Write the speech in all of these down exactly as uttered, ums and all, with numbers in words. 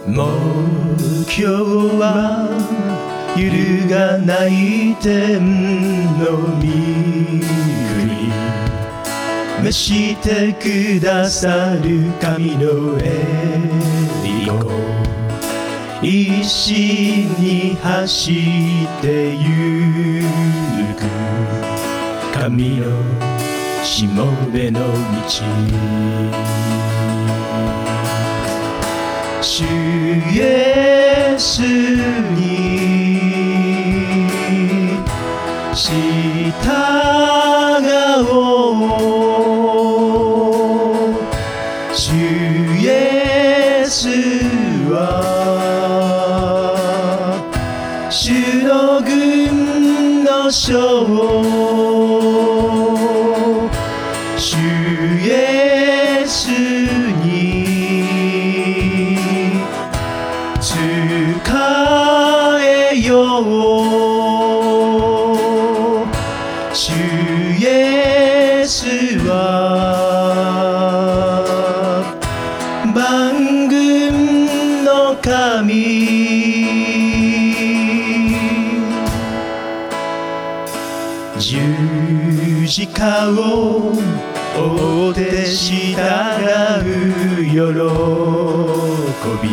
目標は揺るがない天の御国、召してくださる神の栄光、一心に走ってゆく神のしもべの道、主イエスに従おう。主イエスは主の軍の将、主イエスに仕えよう。主イエスは万軍の神、十字架を追って従う喜び、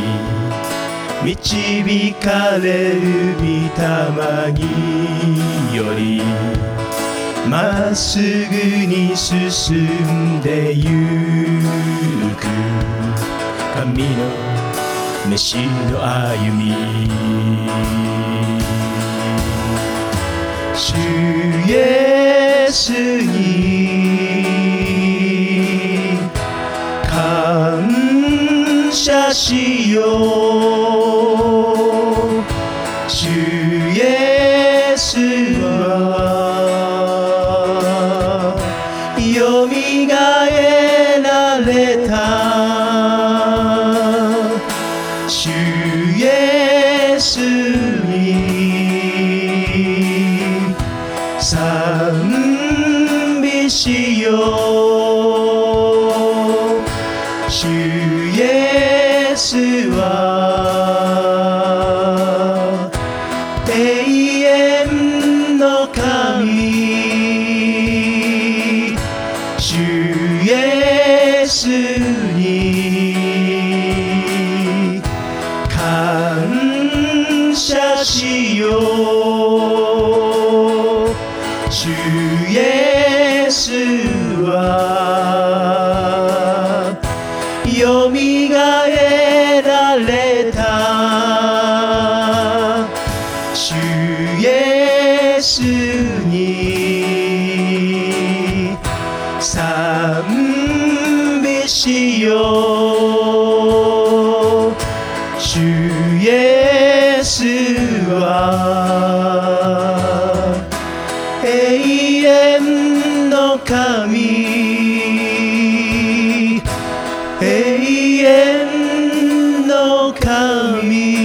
導かれる御霊によりまっすぐに進んでゆく神の召しの歩み、主イエスに感謝しよう。主イエスはよみがえられた。主イエスに賛美しよう。主イエスは永遠の神、主イエスに感謝しよう。主イエスはよみがえられた。主イエスに賛美しよう。主イエスは永遠の神、永遠の神。